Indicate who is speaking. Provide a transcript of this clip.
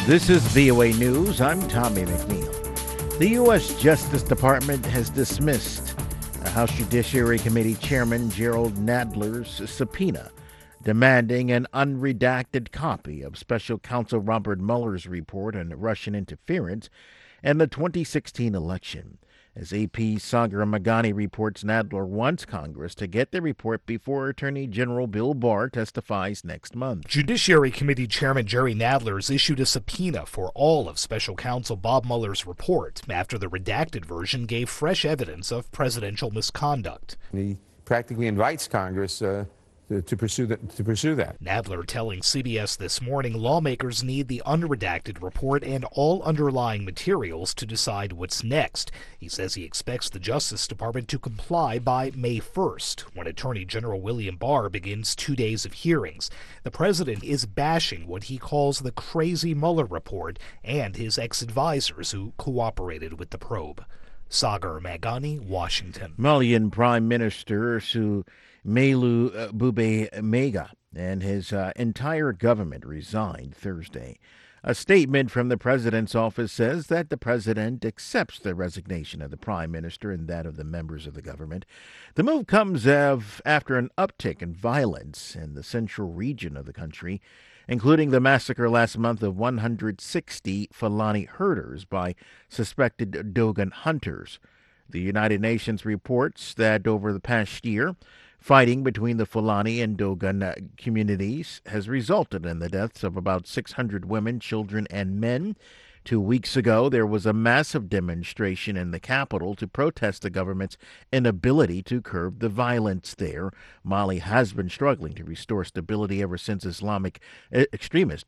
Speaker 1: This is VOA News. I'm Tommy McNeil. The U.S. Justice Department has dismissed House Judiciary Committee Chairman Jerrold Nadler's subpoena, demanding an unredacted copy of Special Counsel Robert Mueller's report on Russian interference in the 2016 election. As AP Sagar Meghani reports, Nadler wants Congress to get the report before Attorney General Bill Barr testifies next month.
Speaker 2: Judiciary Committee Chairman Jerry Nadler has issued a subpoena for all of Special Counsel Bob Mueller's report after the redacted version gave fresh evidence of presidential misconduct.
Speaker 3: He practically invites Congress to pursue that.
Speaker 2: Nadler telling CBS This Morning lawmakers need the unredacted report and all underlying materials to decide what's next. He says he expects the Justice Department to comply by May 1st, when Attorney General William Barr begins 2 days of hearings. The president is bashing what he calls the crazy Mueller report and his ex-advisors who cooperated with the probe. Sagar Meghani, Washington.
Speaker 1: Malian Prime Minister Melu Bube-Mega and his entire government resigned Thursday. A statement from the president's office says that the president accepts the resignation of the prime minister and that of the members of the government. The move comes after an uptick in violence in the central region of the country, including the massacre last month of 160 Fulani herders by suspected Dogon hunters. The United Nations reports that over the past year, fighting between the Fulani and Dogon communities has resulted in the deaths of about 600 women, children, and men. 2 weeks ago, there was a massive demonstration in the capital to protest the government's inability to curb the violence there. Mali has been struggling to restore stability ever since Islamic extremists